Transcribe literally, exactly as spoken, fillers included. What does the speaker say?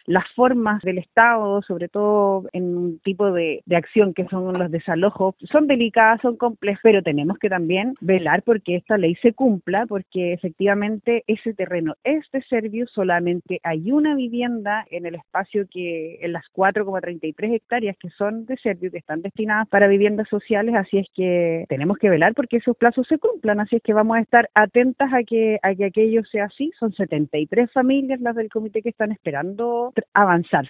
las formas del Estado, sobre todo en un tipo de, de acción que son los desalojos, son delicadas, son complejas, pero tenemos que también velar porque esta ley se cumpla, porque efectivamente ese terreno es de Servius, solamente hay una vivienda en el espacio que, en las cuatro coma treinta y tres hectáreas que son de Servius, que están destinadas para viviendas sociales, así es que tenemos que velar porque esos plazos se cumplan, así es que vamos a estar atentas a que, a que aquello sea así. Son setenta y tres familias las del comité que están esperando avanzar.